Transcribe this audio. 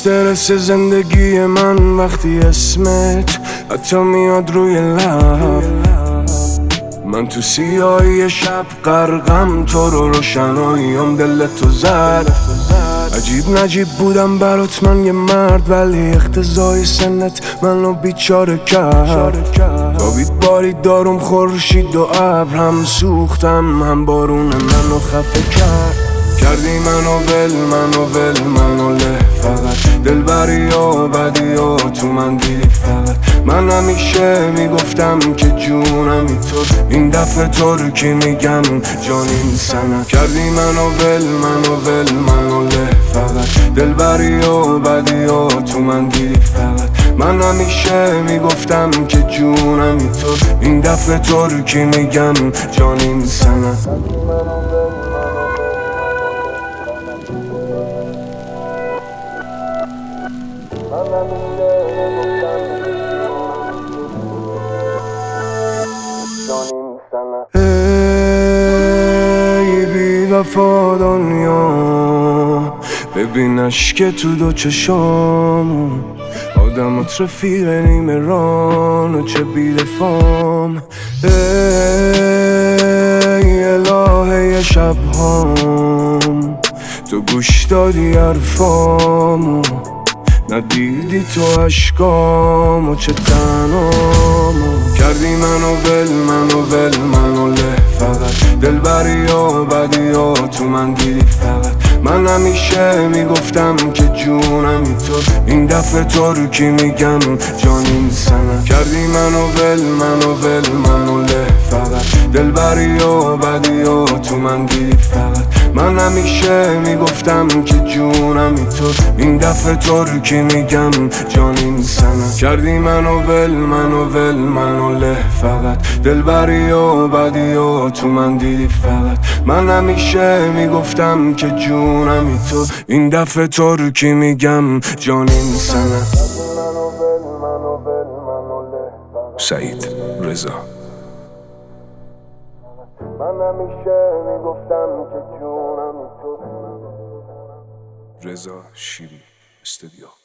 استرس زندگی من وقتی اسمت حتی میاد روی لب، من تو سیاهی شب غرقم، تو رو روشناییم دل تو زد. عجیب نجیب بودم برات من یه مرد، ولی اقتضای سنت منو بیچاره کرد. تابید بارید دارم خورشید و ابر، هم سوختم هم بارون منو خفه کرد. کردی منو ول منو له، فقط دلبری و بدی و تو من دیدی فقط. من همیشه میگفتم که جونمی تو، این دفعه ترکی میگم جانیم سنت. کردی منو ول منو له، فقط دلبری و بدی و تو من دیدی فقط. من همیشه میگفتم که جونمی تو، این دفعه ترکی میگم جانیم سنت. ای بی وفا دنیا، ببین اشک تو دو چشام، آدمات رفیق نیمه ران و چه بی‌دفام. ای الهه شبهام، تو گوش دادی حرفامو، ندیدی تو عشقامو چه تنهامو. کردی منو ول منو له، فقط دلبری و بدی و تو من دیدی فقط. من همیشه میگفتم که جونمی تو، این دفعه ترکی میگم جانیم سنت. کردی منو ول منو له، فقط دلبری و بدی و تو من دیدی فقط. من همیشه میگفتم که جونمی تو، این دفعه ترکی میگم جانیم سنت. کردی منو ول منو له، فقط دلبری و بدی و تو من دیدی فقط. من همیشه میگفتم که جونمی تو، این دفعه ترکی میگم جانیم سنت. سعید رضا. من همیشه میگفتم که جونمی تو. رضا شیری استودیو.